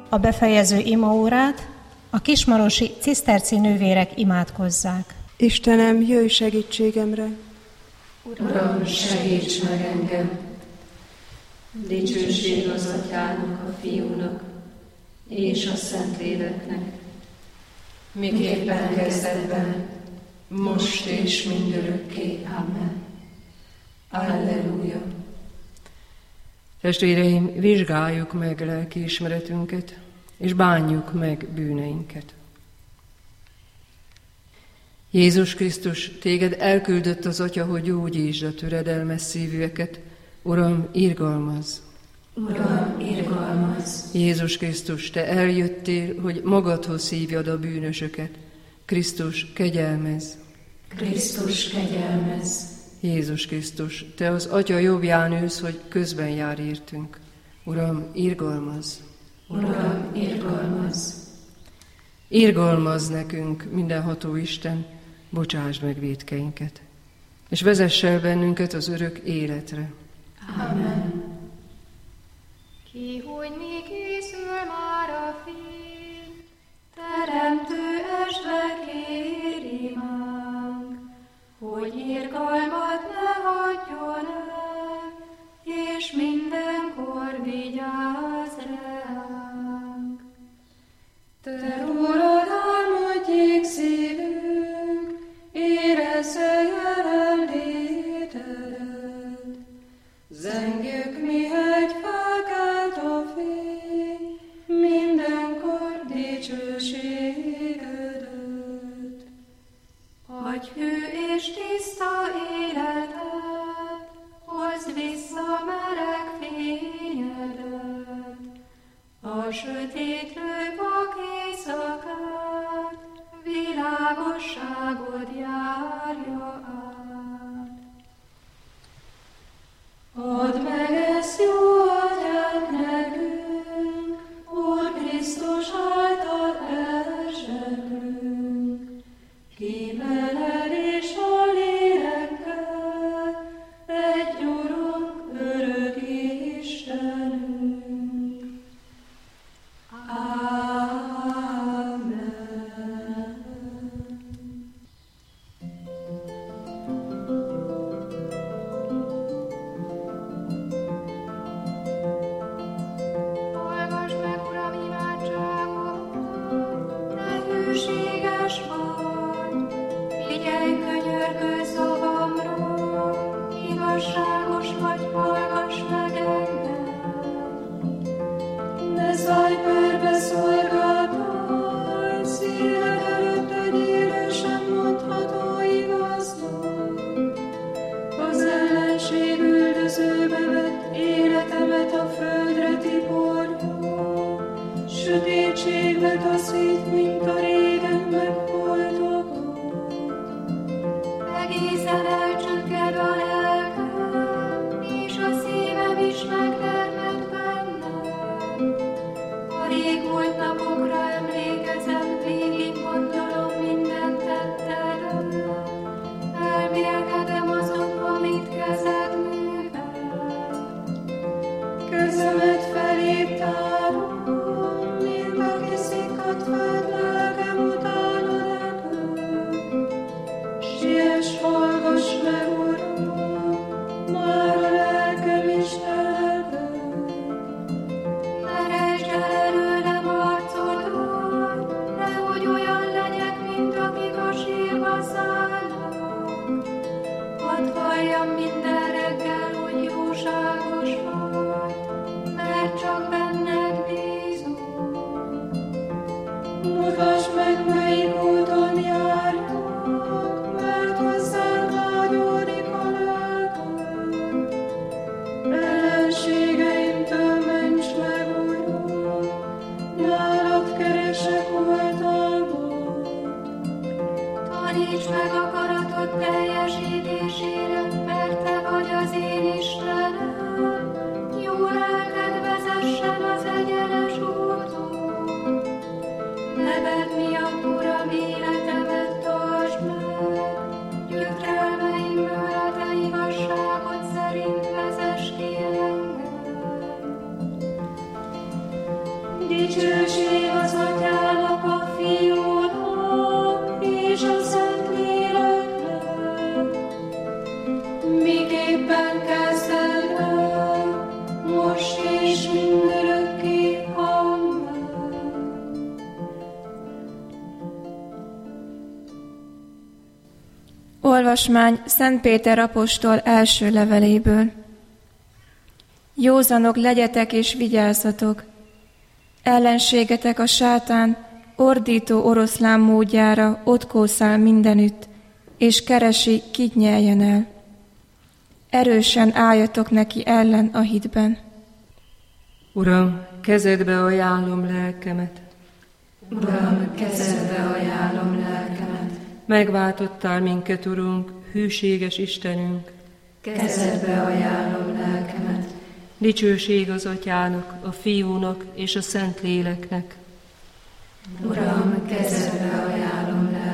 a befejező imaórát a kismarosi ciszterci nővérek imádkozzák. Istenem, jöjj segítségemre! Uram, segíts meg engem! Dicsőség az Atyának, a Fiúnak és a Szentléleknek, miképpen kezdetben, most és mindörökké. Amen. Alleluja! Testvéreim, vizsgáljuk meg lelkiismeretünket, és bánjuk meg bűneinket. Jézus Krisztus, téged elküldött az Atya, hogy gyógyítsd a töredelmes szívűeket. Uram, irgalmazz! Uram, irgalmazz! Jézus Krisztus, te eljöttél, hogy magadhoz hívjad a bűnösöket. Krisztus, kegyelmezz! Krisztus, kegyelmezz! Jézus Krisztus, te az Atya jobbján ülsz, hogy közben jár értünk. Uram, irgalmazz! Uram, irgalmazz! Irgalmazz nekünk, mindenható Isten, bocsásd meg vétkeinket, és vezess el bennünket az örök életre. Amen. Ki, hogy mi készül már a fény, teremtő estbe kéri mánk, hogy irgalmat ne hagyjon el, és mindenkor vigyázz ránk. Te rólad álmodjék szívünk, érezze jelenlétedet. Zengjük, mihegy felkelt a fény, mindenkor dicsőségedet. Adj hű és tiszta életet, hozd vissza meleg fényedet. A sötétről vak éjszakát, világosságod járja át. Add meg ezt jó atyát nekünk, Úr Krisztus által elzseklünk. Kíméled és a lélekkel, egy Urunk, örök Istenünk. Amen. Dicsőség az Atyának, a Fiúnak és a Szentléleknek, miképpen kezdetben, most és mindörökké. Amen. Olvasmány Szent Péter apostol első leveléből. Józanok legyetek és vigyázzatok! Ellenségetek a sátán ordító oroszlán módjára ott kószál mindenütt, és keresi, kit nyeljen el. Erősen álljatok neki ellen a hitben. Uram, kezedbe ajánlom lelkemet. Uram, kezedbe ajánlom lelkemet. Megváltottál minket, Urunk, hűséges Istenünk. Kezedbe ajánlom lelkemet. Dicsőség az Atyának, a Fiúnak és a Szentléleknek. Uram, kezedbe ajánlom lelkemet.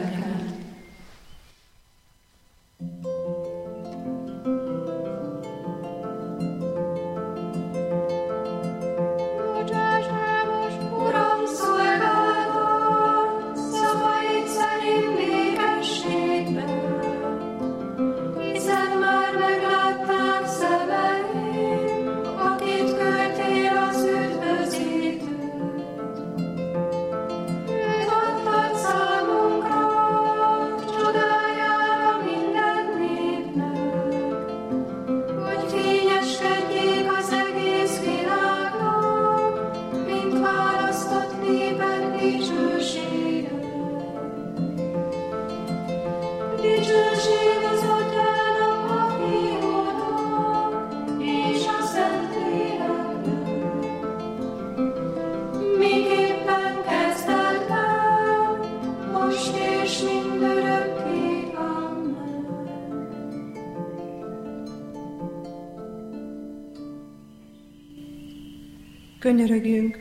Könyörögjünk!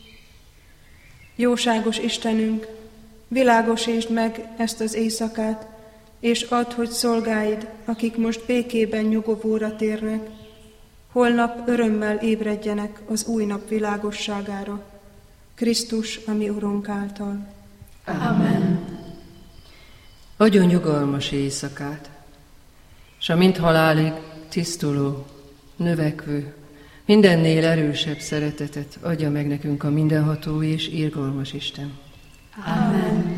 Jóságos Istenünk, világosítsd meg ezt az éjszakát, és add, hogy szolgáid, akik most békében nyugovóra térnek, holnap örömmel ébredjenek az új nap világosságára, Krisztus, a mi Urunk által. Amen. Adjon nyugalmas éjszakát, s a mind halálig tisztuló, növekvő, mindennél erősebb szeretetet adja meg nekünk a mindenható és irgalmas Isten. Amen.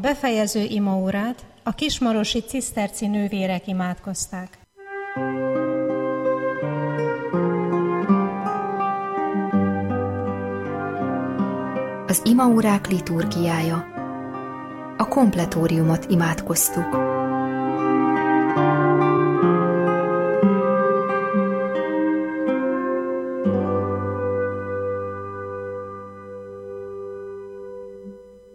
befejező imaórát a kismarosi ciszterci nővérek imádkozták. Az imaórák liturgiája. A kompletóriumot imádkoztuk.